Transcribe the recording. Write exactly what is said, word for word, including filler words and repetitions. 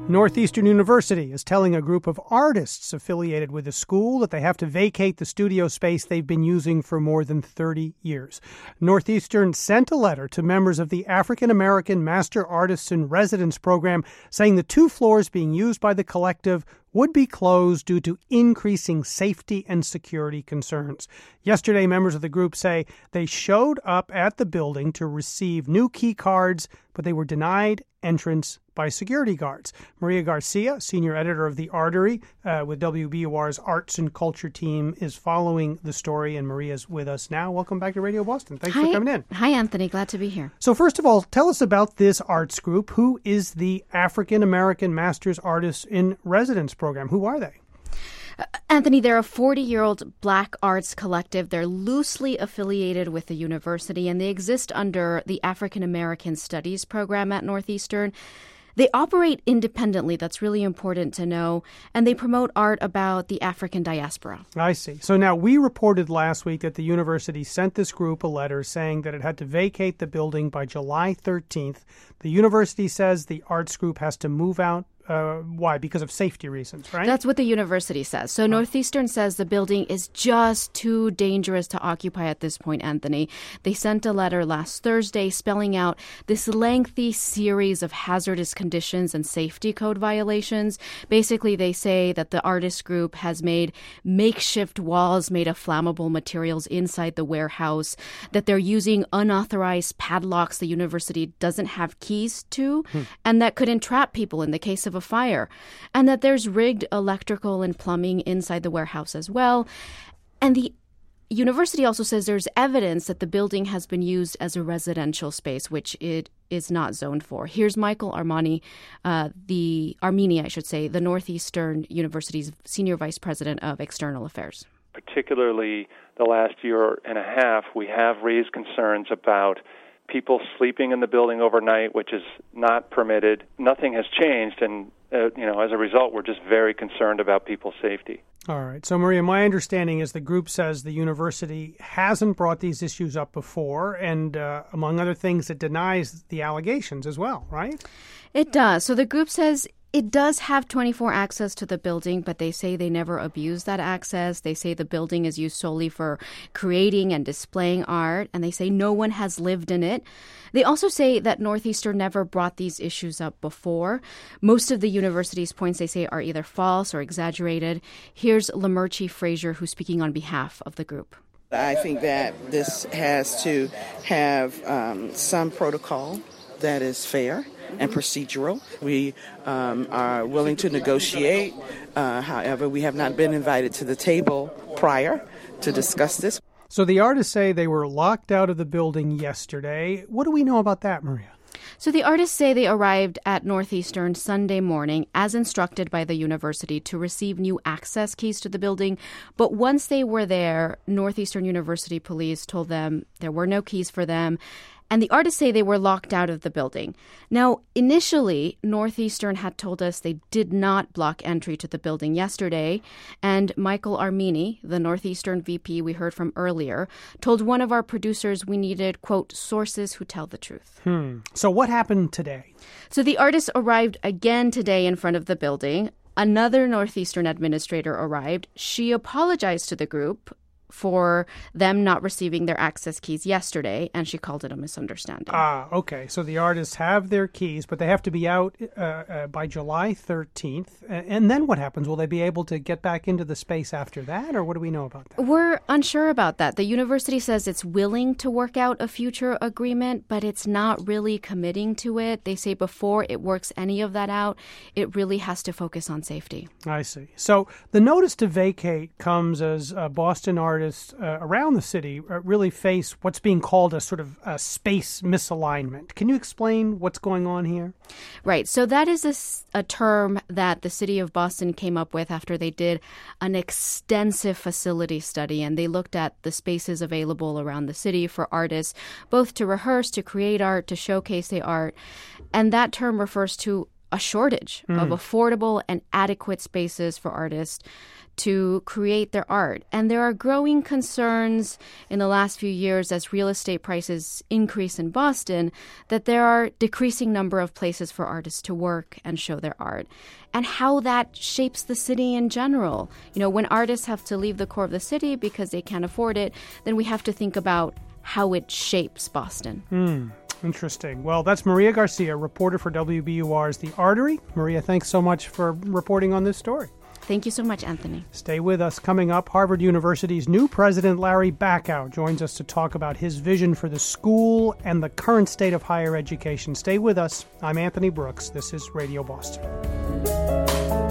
Northeastern University is telling a group of artists affiliated with the school that they have to vacate the studio space they've been using for more than thirty years. Northeastern sent a letter to members of the African American Master Artists in Residence program saying the two floors being used by the collective would be closed due to increasing safety and security concerns. Yesterday, members of the group say they showed up at the building to receive new key cards, but they were denied entrance by security guards. Maria Garcia, senior editor of The Artery uh, with W B U R's Arts and Culture team, is following the story, and Maria's with us now. Welcome back to Radio Boston. Thanks Hi. for coming in. Hi, Anthony. Glad to be here. So first of all, tell us about this arts group. Who is the African American Masters Artists in Residence program? Who are they? Uh, Anthony, they're a forty-year-old black arts collective. They're loosely affiliated with the university, and they exist under the African American Studies program at Northeastern. They operate independently. That's really important to know. And they promote art about the African diaspora. I see. So now we reported last week that the university sent this group a letter saying that it had to vacate the building by July thirteenth. The university says the arts group has to move out. Uh, why? Because of safety reasons, right? That's what the university says. So Northeastern says the building is just too dangerous to occupy at this point, Anthony. They sent a letter last Thursday spelling out this lengthy series of hazardous conditions and safety code violations. Basically, they say that the artist group has made makeshift walls made of flammable materials inside the warehouse, that they're using unauthorized padlocks the university doesn't have keys to, hmm. and that could entrap people in the case of a fire, and that there's rigged electrical and plumbing inside the warehouse as well. And the university also says there's evidence that the building has been used as a residential space, which it is not zoned for. Here's Michael Armani, uh, the Armini, I should say, the Northeastern University's senior vice president of external affairs. Particularly the last year and a half, we have raised concerns about people sleeping in the building overnight, which is not permitted. Nothing has changed, and uh, you know, as a result, we're just very concerned about people's safety. All right. So, Maria, my understanding is the group says the university hasn't brought these issues up before, and uh, among other things, it denies the allegations as well, right? It does. So the group says it does have twenty-four access to the building, but they say they never abuse that access. They say the building is used solely for creating and displaying art, and they say no one has lived in it. They also say that Northeastern never brought these issues up before. Most of the university's points, they say, are either false or exaggerated. Here's Lamerchi Frazier, who's speaking on behalf of the group. I think that this has to have um, some protocol that is fair and procedural. We um, are willing to negotiate. Uh, however, we have not been invited to the table prior to discuss this. So the artists say they were locked out of the building yesterday. What do we know about that, Maria? So the artists say they arrived at Northeastern Sunday morning as instructed by the university to receive new access keys to the building. But once they were there, Northeastern University police told them there were no keys for them. And the artists say they were locked out of the building. Now, initially, Northeastern had told us they did not block entry to the building yesterday. And Michael Armini, the Northeastern V P we heard from earlier, told one of our producers we needed, quote, sources who tell the truth. Hmm. So what happened today? So the artists arrived again today in front of the building. Another Northeastern administrator arrived. She apologized to the group for them not receiving their access keys yesterday, and she called it a misunderstanding. Ah, okay. So the artists have their keys, but they have to be out uh, uh, by July thirteenth. And then what happens? Will they be able to get back into the space after that, or what do we know about that? We're unsure about that. The university says it's willing to work out a future agreement, but it's not really committing to it. They say before it works any of that out, it really has to focus on safety. I see. So the notice to vacate comes as uh, Boston artists Uh, around the city uh, really face what's being called a sort of a space misalignment. Can you explain what's going on here? Right. So that is a, a term that the city of Boston came up with after they did an extensive facility study, and they looked at the spaces available around the city for artists, both to rehearse, to create art, to showcase the art. And that term refers to a shortage mm. of affordable and adequate spaces for artists to create their art. And there are growing concerns in the last few years as real estate prices increase in Boston that there are decreasing number of places for artists to work and show their art, and how that shapes the city in general. You know, when artists have to leave the core of the city because they can't afford it, then we have to think about how it shapes Boston. Mm. Interesting. Well, that's Maria Garcia, reporter for W B U R's The Artery. Maria, thanks so much for reporting on this story. Thank you so much, Anthony. Stay with us. Coming up, Harvard University's new president, Larry Bacow, joins us to talk about his vision for the school and the current state of higher education. Stay with us. I'm Anthony Brooks. This is Radio Boston.